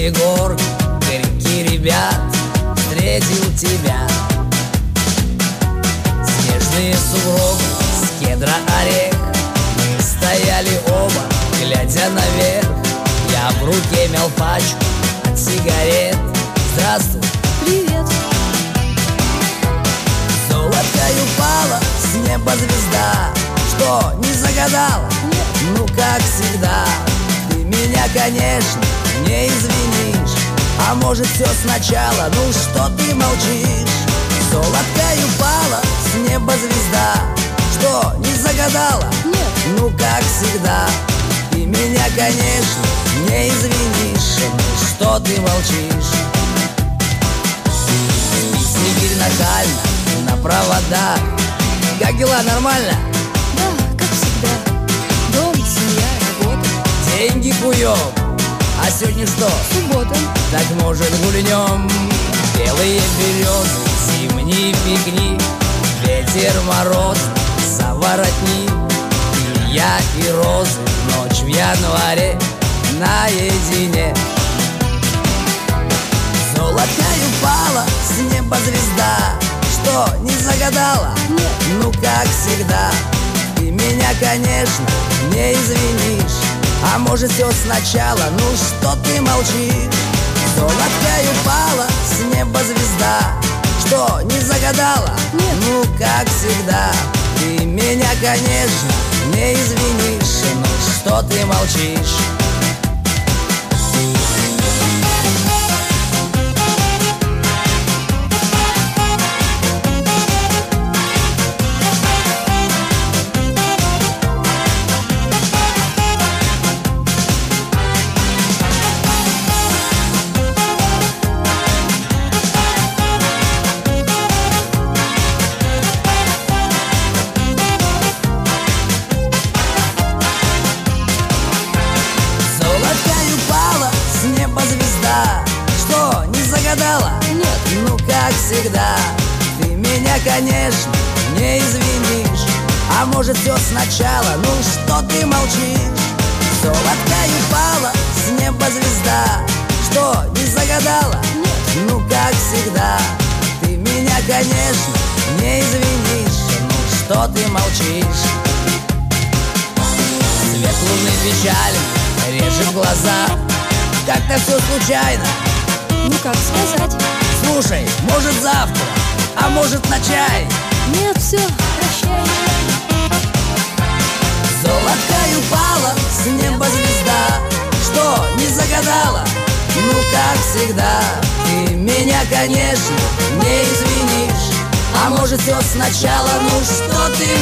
Среди гор горький ребят встретил тебя. Снежные сугробы с кедра орех. Мы стояли оба, глядя наверх. Я в руке мял пачку от сигарет. Здравствуй. Привет. Золоткой упала с неба звезда. Что, не загадала? Нет. Ну, как всегда. Ты меня, конечно, не извинишь. А может, все сначала? Ну, что ты молчишь? Золоткой упала с неба звезда. Что, не загадала? Нет. Ну, как всегда. Ты меня, конечно, не извинишь. Ну, что ты молчишь? Снегирь нахально на проводах. Как дела, нормально? Да, как всегда. Дом, семья, работа. Деньги куем. А сегодня что? Суббота. Так может гульнем. Белые березы, зимний пикник. Ветер, мороз, заворотни. И я, и розы, ночь в январе наедине. Золоткой упала с неба звезда. Что, не загадала? Нет. Ну, как всегда. Ты меня, конечно, не извинишь. А может, все сначала? Ну, что ты молчишь? Золоткой упала с неба звезда. Что, не загадала? Нет. Ну, как всегда. Ты меня, конечно, не извинишь. Ну, что ты молчишь? Что, не загадала? Нет. Ну, как всегда. Ты меня, конечно, не извинишь. А может, все сначала? Ну, что ты молчишь? Золоткой упала с неба звезда. Что, не загадала? Нет. Ну, как всегда. Ты меня, конечно, не извинишь. Ну, что ты молчишь? Свет луны печален, режет в глаза. Как-то все случайно. Ну, как сказать? Слушай, может завтра, а может на чай. Нет, все, прощай. Золоткой упала с неба звезда. Что, не загадала? Ну, как всегда. Ты меня, конечно, не извинишь. А может, все сначала? Ну, что ты